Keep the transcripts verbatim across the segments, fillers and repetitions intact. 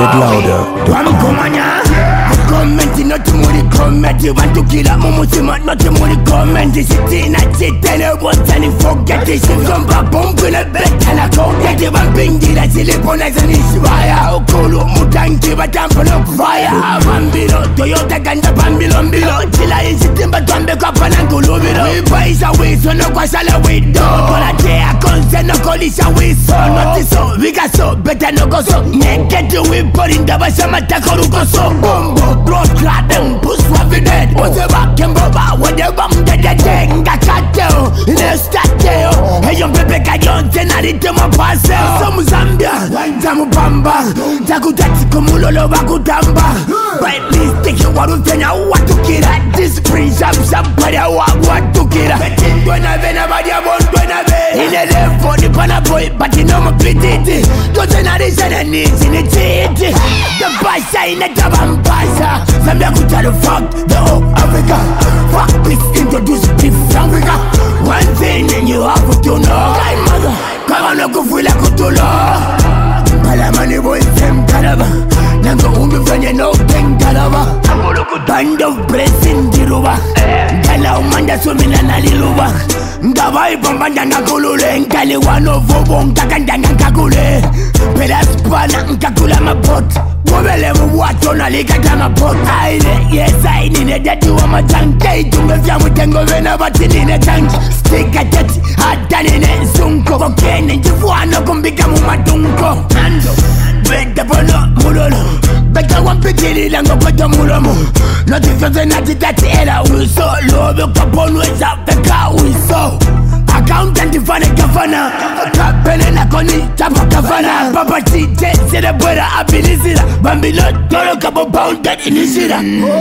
zlouder dot com. Comment not to money comment. You want to kill a mumusima, not to money comment. This is in a chit and a what and you forget this. Some bump in a bed and a go get you one thing. Did I see the bonus and it's fire? Okolo Mutanki, but I'm on fire. Bambino, Toyota Ganda Bambino, Bilo, till I is sitting but one back up and Angulo. We buy away, so no Quasala we do. But I dare consent, no collision we saw. Not so, we got so better no go so. Get you we put in the Basama Takaruko so. Bombo. Blood clot them, push what we dead. What's the back and baba, what the bum dead dead dead. Gakato, in a statue. Hey, young Pepe Kajon, tenari to my parcel. Some Zambia, Zamu Bamba, Takutati Kumulolo Bakutamba. But please take your one of them, what to kill at this prince. I'm somebody, what to kill at. But in when I've been about your one, when I've been in a left for the Panaboy, but you know my pretty. Don't say that it's an needs in it. The Basa in the Tabambasa. Zambia could tell the fuck the whole Africa. Fuck this, introduce beef Africa. One thing and you have to know. My mother, come on, look for la Kutulo. Palamani boy, them Karaba. Nango Umi Vanya no King Karaba. Band of breath in Diruba. Gala Umanda Sumina Naliluba. Ngawai Bambanda Nakulule. Nkali wano Vobo Nkakanda Nkakule. Pelas Pana Nkakula Mapot. Wobele mwato na liga kama pot. Aile, yes I need a daddy wa matanke. Tumevya mutengo vena bati nine tanki. Stick a teti, hata nine sunko. Kokene njifuano kumbika mumadunko. Nando, bete pono mulolo. Beka wampikili lango koto mulomo. Notifyoze nati tati ela uso. Lobe kapono eza peka uso. Accountant fana kafana. Kapele na koni tapa kafana. Papa chite sere bwera abilisira. Bambino toro kabo pounded inishira.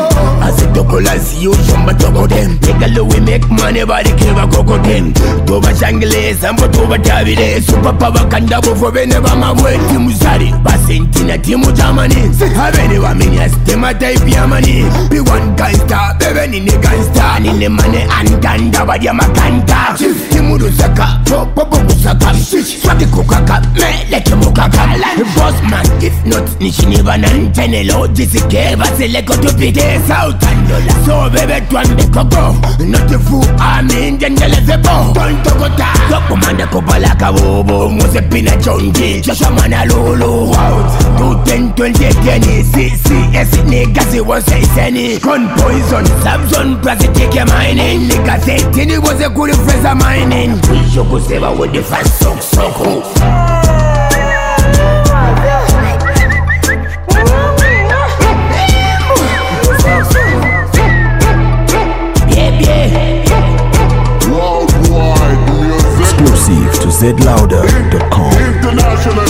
Asitoko si you shomba toko dem. Nigga we make money body kiva koko dem. Toba shangle sambo toba tabile. Super power kanda bufo bene bama mwe timu sari. Basentina timu jamani. Haveni wa minyas tema type ya mani. Be one gangsta bebe nini gangsta. Nini mane antanda badia makanta. Muru saka, popo popo saka. Swati kukaka, me leke mukaka. Boss man, if not nishiniva nantenelo. Jisike vasile koto pite sautandola. So bebe tuande koko. Not a fool, amin jendele febo. Tonto kota, koko manda kopala kabobo. Mose pina chonji, Joshua mana lolo. Two ten twenty twenty, C C S nigga si was a seni. Con poison, Samson plus take your mining. Nigga say tini was a good friend of mine. We should go save her with the fast sock sock. Yeah, yeah. Exclusive to Z louder dot com. International.